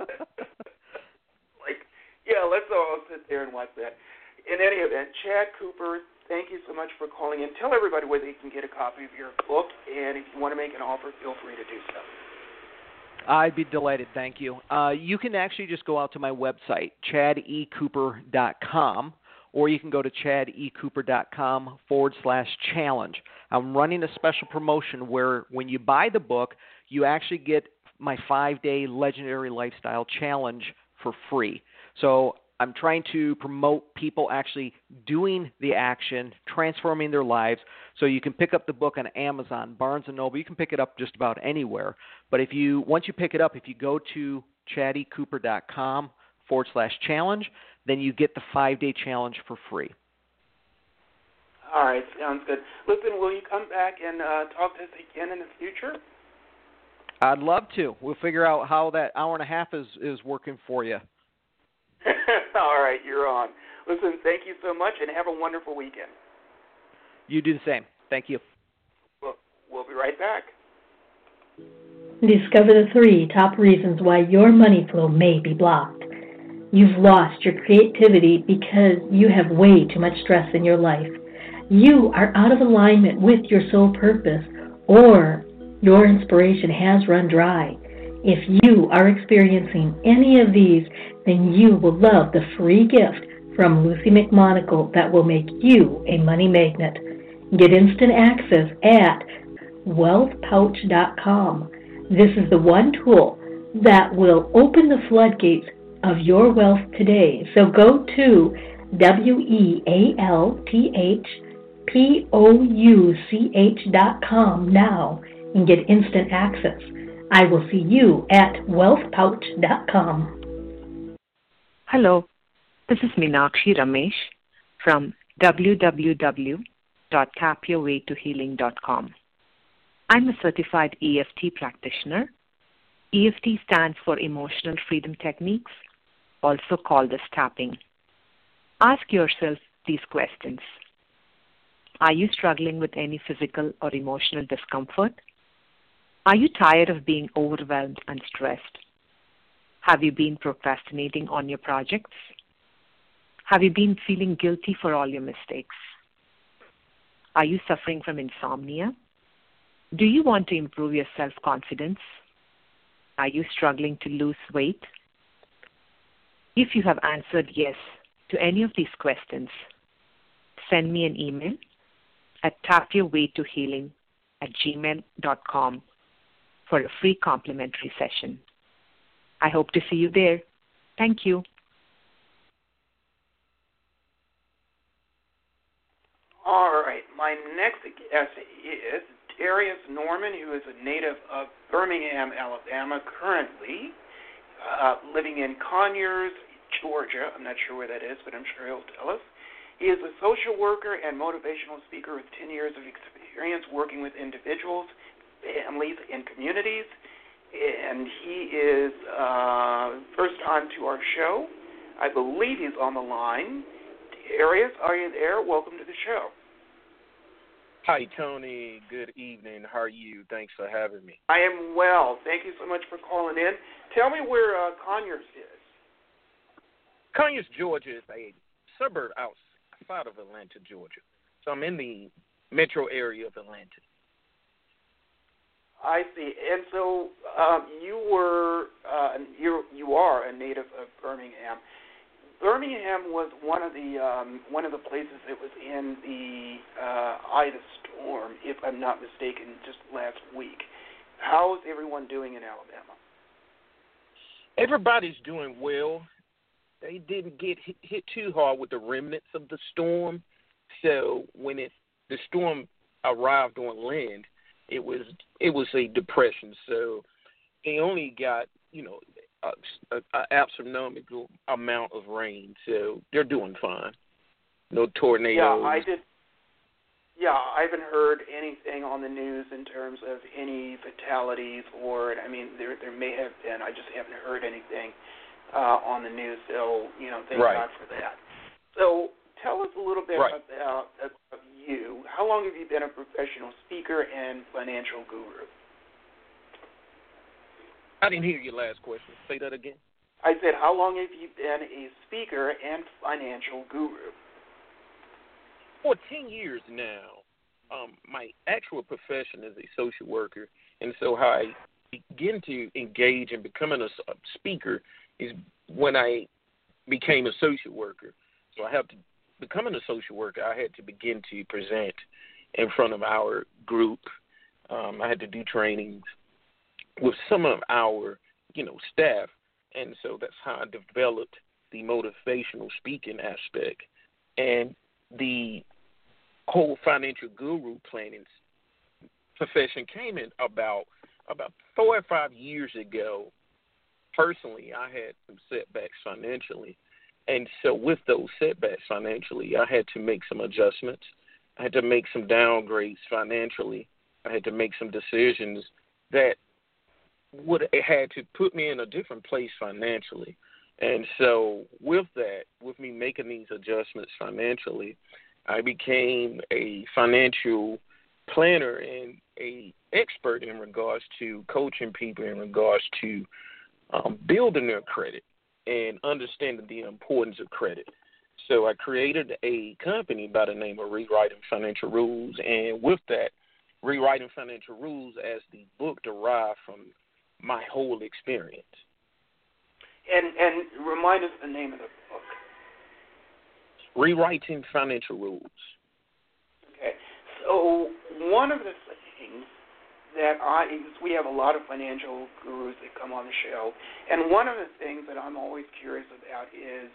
like, yeah, let's all sit there and watch that. In any event, Chad Cooper, thank you so much for calling in. Tell everybody where they can get a copy of your book, and if you want to make an offer, feel free to do so. I'd be delighted, thank you. Uh, you can actually just go out to my website, chad e cooper dot com, or you can go to chad e cooper dot com forward slash challenge. I'm running a special promotion where when you buy the book, you actually get my five-day Legendary Lifestyle Challenge for free. So I'm trying to promote people actually doing the action, transforming their lives. So you can pick up the book on Amazon, Barnes and Noble. You can pick it up just about anywhere. But if you once you pick it up, if you go to chad e cooper dot com forward slash challenge, then you get the five-day challenge for free. All right, sounds good. Listen, will you come back and uh, talk to us again in the future? I'd love to. We'll figure out how that hour and a half is, is working for you. All right, you're on. Listen, thank you so much, and have a wonderful weekend. You do the same. Thank you. Well, we'll be right back. Discover the three top reasons why your money flow may be blocked. You've lost your creativity because you have way too much stress in your life. You are out of alignment with your soul purpose, or your inspiration has run dry. If you are experiencing any of these, then you will love the free gift from Lucy McMonagle that will make you a money magnet. Get instant access at wealth pouch dot com. This is the one tool that will open the floodgates of your wealth today. So go to W E A L T H P O U C H dot com now and get instant access. I will see you at wealth pouch dot com. Hello, this is Meenakshi Ramesh from w w w dot tap your way to healing dot com. I'm a certified E F T practitioner. E F T stands for Emotional Freedom Techniques, also called as tapping. Ask yourself these questions. Are you struggling with any physical or emotional discomfort? Are you tired of being overwhelmed and stressed? Have you been procrastinating on your projects? Have you been feeling guilty for all your mistakes? Are you suffering from insomnia? Do you want to improve your self-confidence? Are you struggling to lose weight? If you have answered yes to any of these questions, send me an email at tapyourwaytohealing at gmail dot com for a free complimentary session. I hope to see you there. Thank you. All right, my next guest is Darius Norman, who is a native of Birmingham, Alabama, currently uh, living in Conyers, Georgia. I'm not sure where that is, but I'm sure he'll tell us. He is a social worker and motivational speaker with ten years of experience working with individuals, families, and communities. And he is uh, first on to our show. I believe he's on the line. Darius, are you there? Welcome to the show. Hi, Tony. Good evening. How are you? Thanks for having me. I am well. Thank you so much for calling in. Tell me where uh, Conyers is. Conyers, Georgia is a suburb outside of Atlanta, Georgia. So I'm in the metro area of Atlanta. I see. And so um, you were, uh, you you are a native of Birmingham. Birmingham was one of the um, one of the places that was in the uh, Ida storm, if I'm not mistaken, just last week. How is everyone doing in Alabama? Everybody's doing well. They didn't get hit, hit too hard with the remnants of the storm. So when it the storm arrived on land, it was it was a depression. So they only got you know. An astronomical amount of rain, so they're doing fine. No tornadoes. Yeah, I did. Yeah, I haven't heard anything on the news in terms of any fatalities, or I mean, there there may have been. I just haven't heard anything uh, on the news. So you know, thank right. God for that. So tell us a little bit right. about, about you. How long have you been a professional speaker and financial guru? I didn't hear your last question. Say that again. I said, how long have you been a speaker and financial guru? For ten years now. Um, my actual profession is a social worker, and so how I begin to engage in becoming a, a speaker is when I became a social worker. So I have to, becoming a social worker, I had to begin to present in front of our group. Um, I had to do trainings with some of our, you know, staff, and so that's how I developed the motivational speaking aspect. And the whole financial guru planning profession came in about about four or five years ago. Personally, I had some setbacks financially, and so with those setbacks financially, I had to make some adjustments. I had to make some downgrades financially. I had to make some decisions that would have had to put me in a different place financially. And so with that, with me making these adjustments financially, I became a financial planner and a expert in regards to coaching people in regards to um, building their credit and understanding the importance of credit. So I created a company by the name of Rewriting Financial Rules, and with that, Rewriting Financial Rules as the book derived from my whole experience. And and remind us the name of the book. Rewriting Financial Rules. Okay. So one of the things that I, we have a lot of financial gurus that come on the show, and one of the things that I'm always curious about is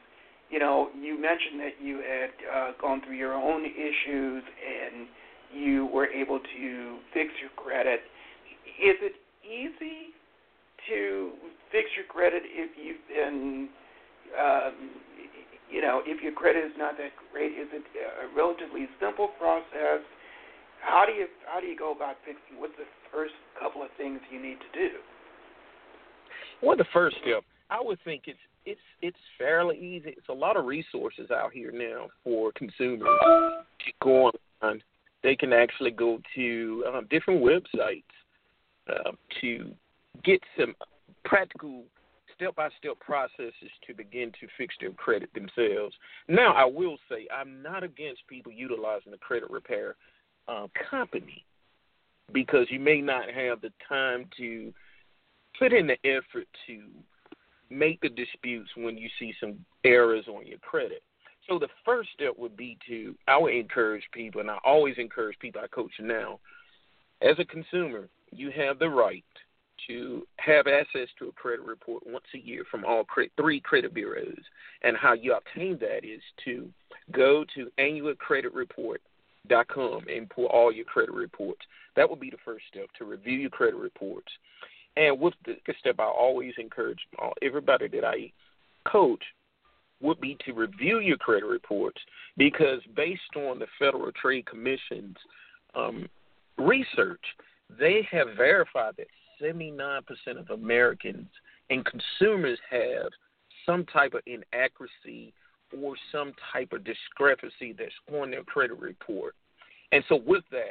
you know, you mentioned that you had uh, gone through your own issues and you were able to fix your credit. Is it easy to fix your credit if you've been, um, you know, if your credit is not that great? Is it a relatively simple process? How do you how do you go about fixing? What's the first couple of things you need to do? Well, the first step, I would think it's it's it's fairly easy. It's a lot of resources out here now for consumers to go online. They can actually go to um, different websites uh, to get some practical step-by-step processes to begin to fix their credit themselves. Now, I will say I'm not against people utilizing a credit repair uh, company because you may not have the time to put in the effort to make the disputes when you see some errors on your credit. So the first step would be to, I would encourage people, and I always encourage people I coach now, as a consumer, you have the right to have access to a credit report once a year from all cre- three credit bureaus. And how you obtain that is to go to annual credit report dot com and pull all your credit reports. That would be the first step, to review your credit reports. And with the step I always encourage all, everybody that I coach would be to review your credit reports, because based on the Federal Trade Commission's um, research, they have verified that seventy-nine percent of Americans and consumers have some type of inaccuracy or some type of discrepancy that's on their credit report. And so with that,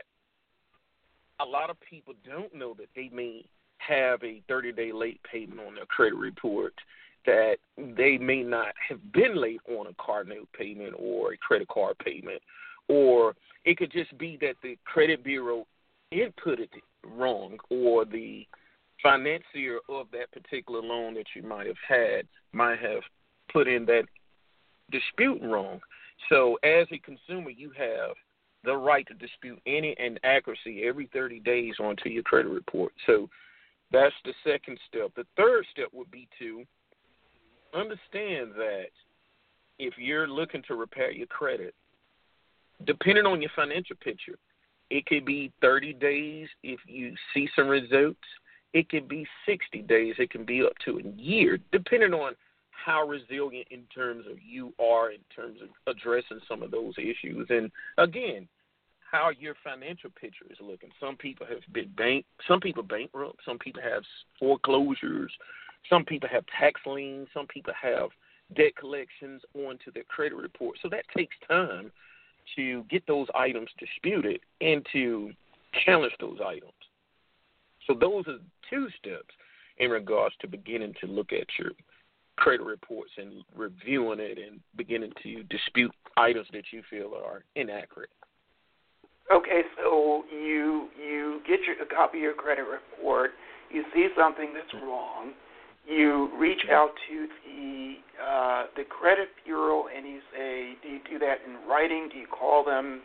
a lot of people don't know that they may have a thirty-day late payment on their credit report, that they may not have been late on a car note payment or a credit card payment, or it could just be that the credit bureau inputted it wrong, or the financier of that particular loan that you might have had might have put in that dispute wrong. So as a consumer, you have the right to dispute any inaccuracy every thirty days onto your credit report. So that's the second step. The third step would be to understand that if you're looking to repair your credit, depending on your financial picture, it could be thirty days if you see some results. It could be sixty days. It can be up to a year, depending on how resilient in terms of you are in terms of addressing some of those issues. And, again, how your financial picture is looking. Some people have been bank, some people bankrupt, some people have foreclosures, some people have tax liens, some people have debt collections onto their credit report. So that takes time to get those items disputed and to challenge those items. So those are two steps in regards to beginning to look at your credit reports and reviewing it and beginning to dispute items that you feel are inaccurate. Okay, so you you get your, a copy of your credit report, you see something that's wrong, you reach out to the uh, the credit bureau and you say, do you do that in writing? Do you call them?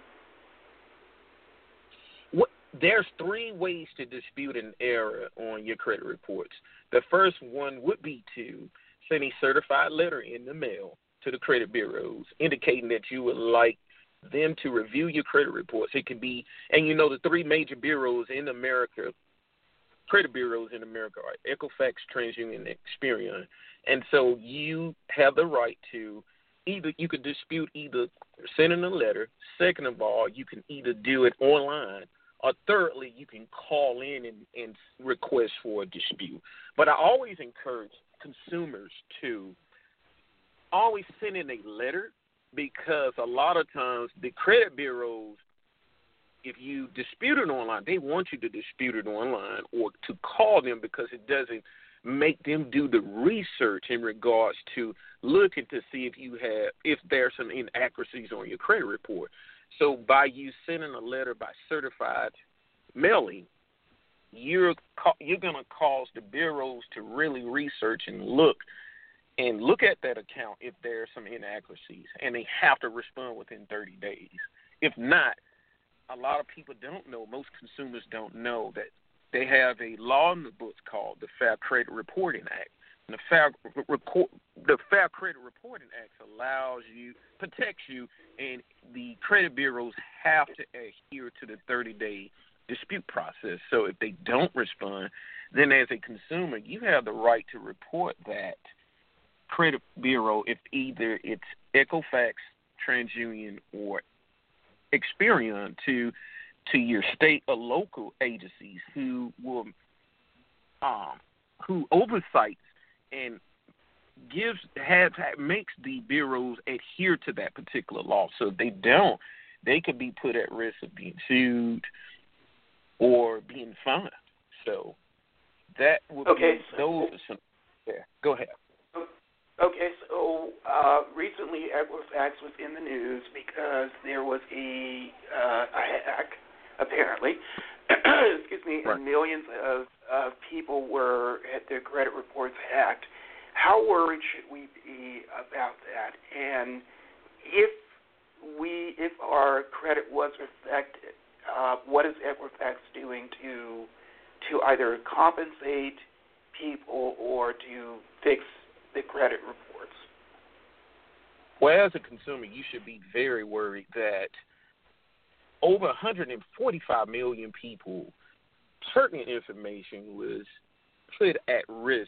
What, there's three ways to dispute an error on your credit reports. The first one would be to send a certified letter in the mail to the credit bureaus indicating that you would like them to review your credit reports. It could be, and you know the three major bureaus in America, credit bureaus in America, are Equifax, TransUnion, and Experian. And so you have the right to either, you could dispute either sending a letter. Second of all, you can either do it online, or thirdly, you can call in and, and request for a dispute. But I always encourage consumers to always send in a letter, because a lot of times the credit bureaus, if you dispute it online, they want you to dispute it online or to call them, because it doesn't make them do the research in regards to looking to see if you have, if there's some inaccuracies on your credit report. So by you sending a letter by certified mailing, you're you're going to cause the bureaus to really research and look and look at that account if there are some inaccuracies, and they have to respond within thirty days. If not, a lot of people don't know, most consumers don't know that they have a law in the books called the Fair Credit Reporting Act. And the Fair, the Fair Credit Reporting Act allows you, protects you, and the credit bureaus have to adhere to the thirty-day dispute process. So if they don't respond, then as a consumer, you have the right to report that credit bureau if either it's Equifax, TransUnion, or Experian to to your state or local agencies who will um, who oversights and gives has makes the bureaus adhere to that particular law. So if they don't, they could be put at risk of being sued or being fined. So that would okay, be so, those. Some, yeah, go ahead. Okay, so uh, recently Equifax was in the news because there was a, uh, a hack, apparently. Excuse me, right. and millions of, of people were had their credit reports hacked. How worried should we be about that? And if we, if our credit was affected, uh, what is Equifax doing to to either compensate people or to fix the credit reports? Well, as a consumer, you should be very worried that over one hundred forty-five million people, pertinent information was put at risk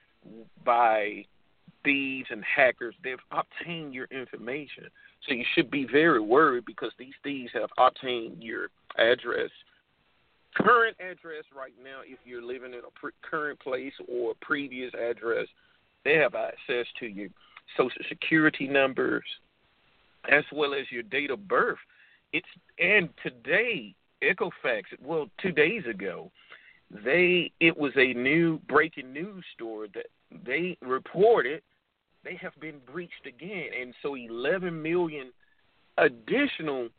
by thieves and hackers. They've obtained your information. So you should be very worried because these thieves have obtained your address, current address right now if you're living in a pre- current place or previous address. They have access to your Social Security numbers as well as your date of birth. It's and today, Equifax, well, two days ago, they it was a new breaking news story that they reported they have been breached again, and so eleven million additional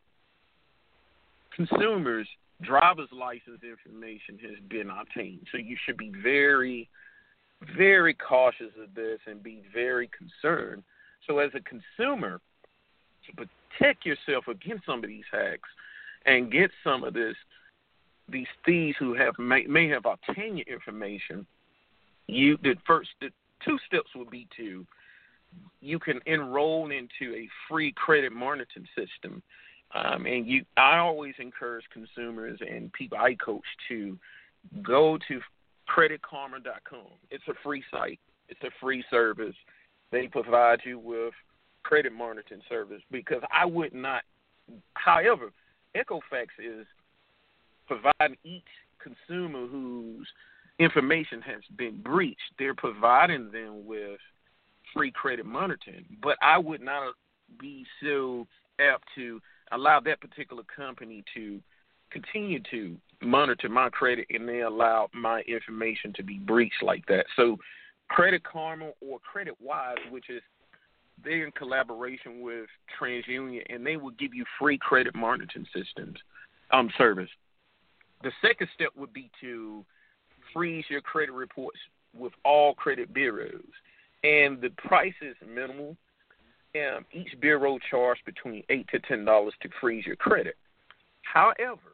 consumers' driver's license information has been obtained. So you should be very, very cautious of this and be very concerned. So as a consumer, to protect yourself against some of these hacks and get some of this, these thieves who have may, may have obtained your information, you the first the two steps would be to you can enroll into a free credit monitoring system. Um, and you, I always encourage consumers and people I coach to go to credit karma dot com. It's a free site. It's a free service. They provide you with credit monitoring service because I would not. However, Equifax is providing each consumer whose information has been breached, they're providing them with free credit monitoring. But I would not be so apt to allow that particular company to continue to monitor my credit and they allow my information to be breached like that. So Credit Karma or Credit Wise, which is they're in collaboration with TransUnion, and they will give you free credit monitoring systems um, service. The second step would be to freeze your credit reports with all credit bureaus. And the price is minimal. Um, each bureau charges between eight to ten dollars to freeze your credit. However,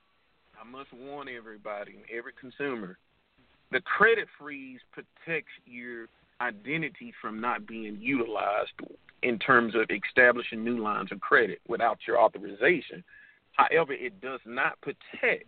I must warn everybody and every consumer, the credit freeze protects your identity from not being utilized in terms of establishing new lines of credit without your authorization. However, it does not protect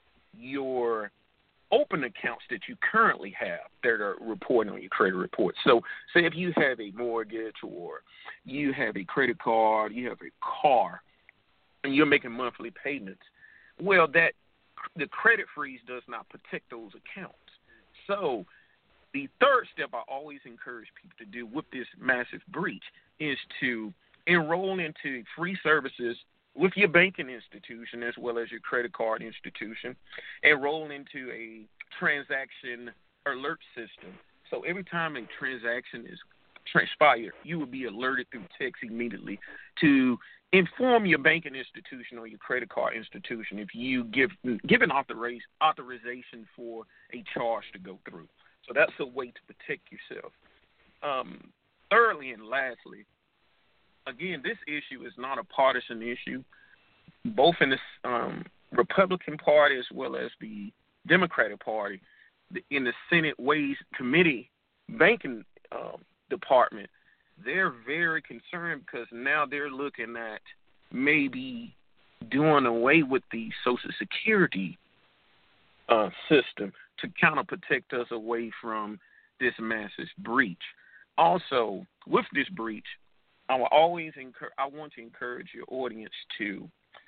your open accounts that you currently have that are reporting on your credit report. So say if you have a mortgage or you have a credit card, you have a car, and you're making monthly payments, well, that the credit freeze does not protect those accounts. So the third step I always encourage people to do with this massive breach is to enroll into free services with your banking institution as well as your credit card institution. Enroll into a transaction alert system. So every time a transaction is transpired, you will be alerted through text immediately to inform your banking institution or your credit card institution if you give give an authoriz- authorization for a charge to go through. So that's a way to protect yourself. Um, thirdly and lastly, again, this issue is not a partisan issue. Both in the um, Republican Party as well as the Democratic Party, in the Senate Ways Committee banking um, department, they're very concerned because now they're looking at maybe doing away with the Social Security uh, system to kind of protect us away from this massive breach. Also, with this breach, I will always encourage, I want to encourage your audience to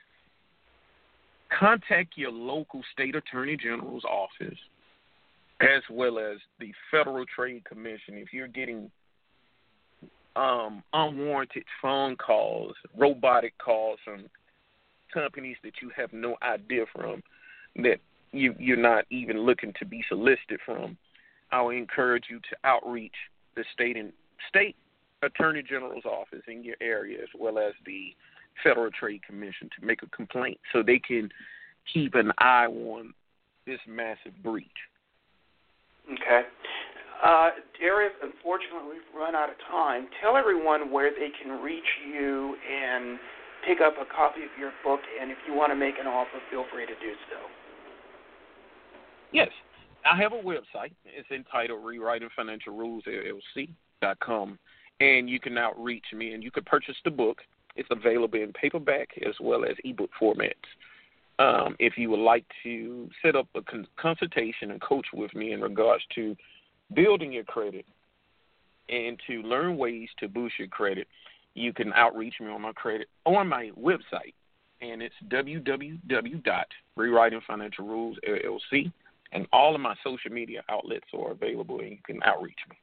contact your local state attorney general's office as well as the Federal Trade Commission if you're getting um, unwarranted phone calls, robotic calls from companies that you have no idea from, that you, you're not even looking to be solicited from. I will encourage you to outreach the state and state attorney general's office in your area as well as the Federal Trade Commission to make a complaint so they can keep an eye on this massive breach. Okay. Uh, Darius, unfortunately, we've run out of time. Tell everyone where they can reach you and pick up a copy of your book, and if you want to make an offer, feel free to do so. Yes. I have a website. It's entitled Rewriting Financial Rules, L L C dot com, and you can now reach me, and you can purchase the book. It's available in paperback as well as ebook formats. Um, if you would like to set up a con- consultation and coach with me in regards to building your credit and to learn ways to boost your credit, you can outreach me on my credit on my website, and it's w w w dot rewriting financial rules L L C, and all of my social media outlets are available, and you can outreach me.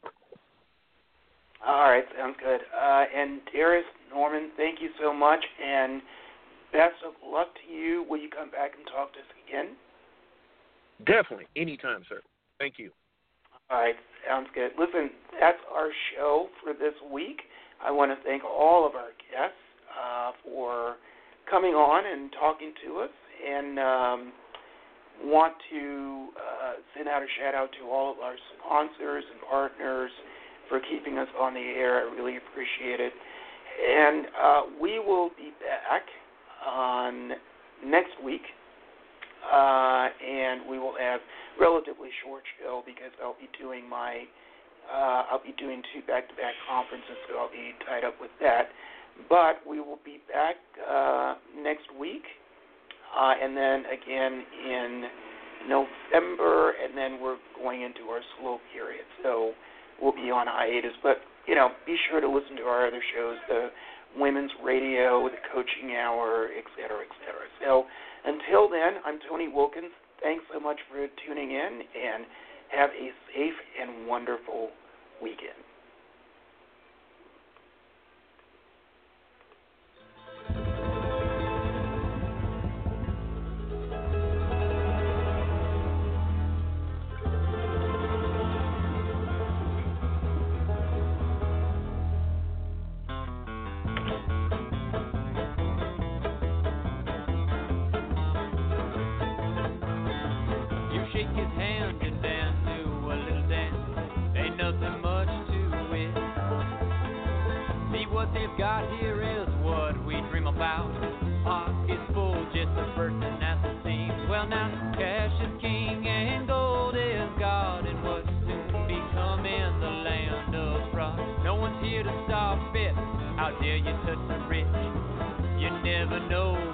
All right, sounds good. Uh, and Darius, Norman, thank you so much, and best of luck to you. Will you come back and talk to us again? Definitely, anytime, sir. Thank you. All right, sounds good. Listen, that's our show for this week. I want to thank all of our guests uh, for coming on and talking to us, and um, want to uh, send out a shout-out to all of our sponsors and partners for keeping us on the air. I really appreciate it. And uh, we will be back on next week, uh, and we will have relatively short show because I'll be doing my uh, I'll be doing two back-to-back conferences, so I'll be tied up with that. But we will be back uh, next week, uh, and then again in November, and then we're going into our slow period. So we'll be on hiatus, but you know, be sure to listen to our other shows, the Women's Radio, the Coaching Hour, et cetera, et cetera. So until then, I'm Tony Wilkins. Thanks so much for tuning in, and have a safe and wonderful weekend. You never know